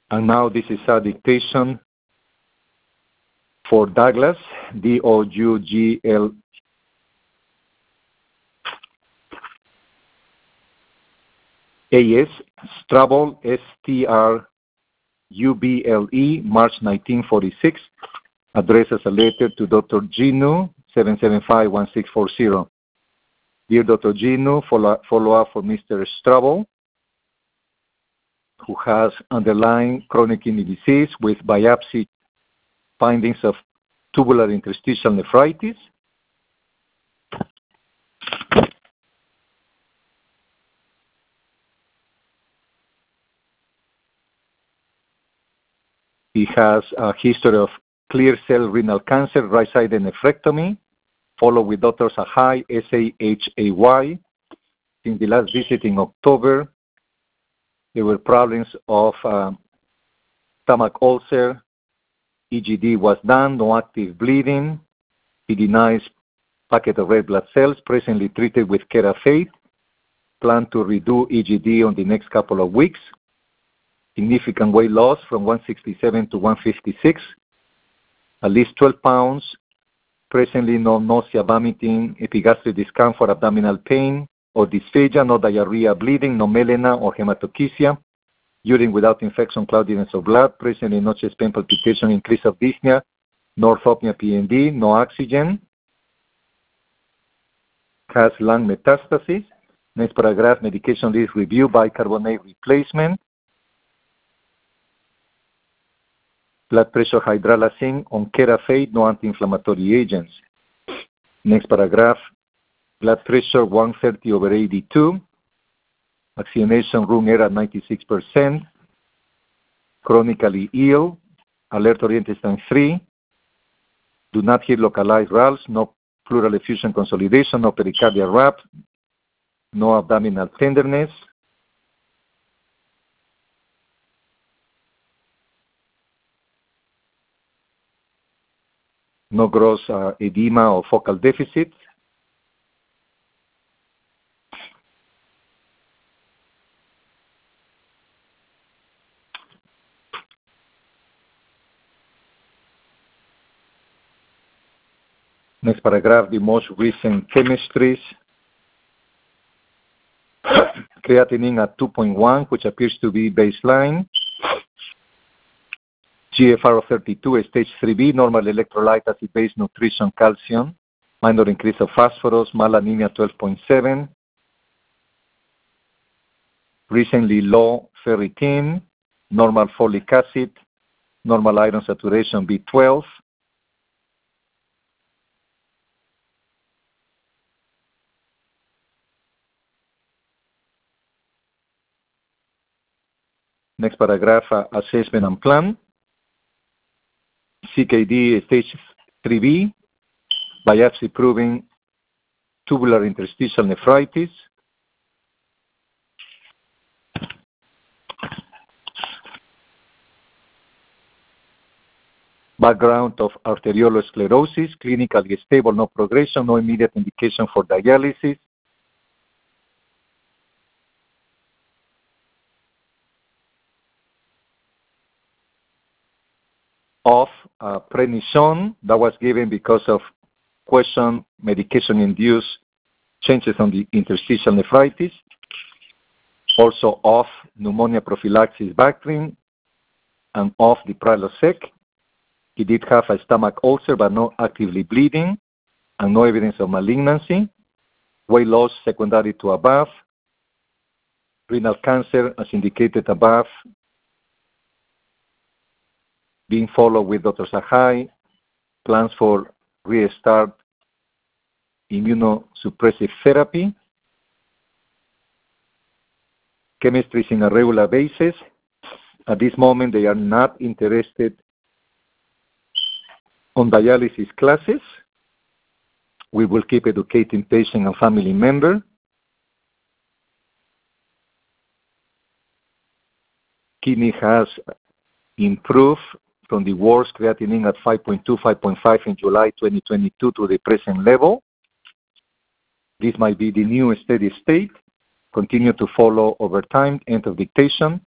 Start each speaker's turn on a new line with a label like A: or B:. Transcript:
A: And now this is a dictation for Douglas, Douglas, Struble, Struble, March 1946, addressed as a letter to Dr. Ginu, 775-1640. Dear Dr. Ginu, follow-up for Mr. Struble, who has underlying chronic kidney disease with biopsy findings of tubular interstitial nephritis. He has a history of clear cell renal cancer, right-sided nephrectomy, followed with Dr. Sahai, Sahay. Since the last visit in October, there were problems of stomach ulcer. EGD was done, no active bleeding. He denies packet of red blood cells, presently treated with Kerafate. Plan to redo EGD on the next couple of weeks. Significant weight loss from 167 to 156. At least 12 pounds. Presently no nausea, vomiting, epigastric discomfort, abdominal pain, or dysphagia, no diarrhea, bleeding, no melena or hematochezia. Urine without infection, cloudiness of blood, presently no chest pain, palpitation, increase of dyspnea, no orthopnea, PND, no oxygen. Has lung metastasis. Next paragraph, medication list review, bicarbonate replacement. Blood pressure hydralazine on Kerafate, no anti-inflammatory agents. Next paragraph, blood pressure 130/82. Vaccination room air at 96%. Chronically ill. Alert oriented time 3. Do not hear localized ralphs. No pleural effusion consolidation. No pericardial wrap. No abdominal tenderness. No gross edema or focal deficit. Next paragraph, the most recent chemistries. Creatinine at 2.1, which appears to be baseline. GFR of 32, stage 3B, normal electrolyte, acid-base nutrition, calcium. Minor increase of phosphorus, malanemia 12.7. Recently low ferritin, normal folic acid, normal iron saturation B12. Next paragraph, assessment and plan. CKD stage 3B, biopsy proving tubular interstitial nephritis. Background of arteriolosclerosis, clinically stable, no progression, no immediate indication for dialysis. Of prednisone that was given because of question medication-induced changes on the interstitial nephritis. Also off pneumonia prophylaxis Bactrim and off the Prilosec. He did have a stomach ulcer but not actively bleeding and no evidence of malignancy. Weight loss secondary to above. Renal cancer as indicated above. Being followed with Dr. Sahai, plans for restart immunosuppressive therapy, chemistries in a regular basis. At this moment, they are not interested on dialysis classes. We will keep educating patient and family member. Kidney has improved from the worst creatinine at 5.2, 5.5 in July 2022 to the present level. This might be the new steady state. Continue to follow over time. End of dictation.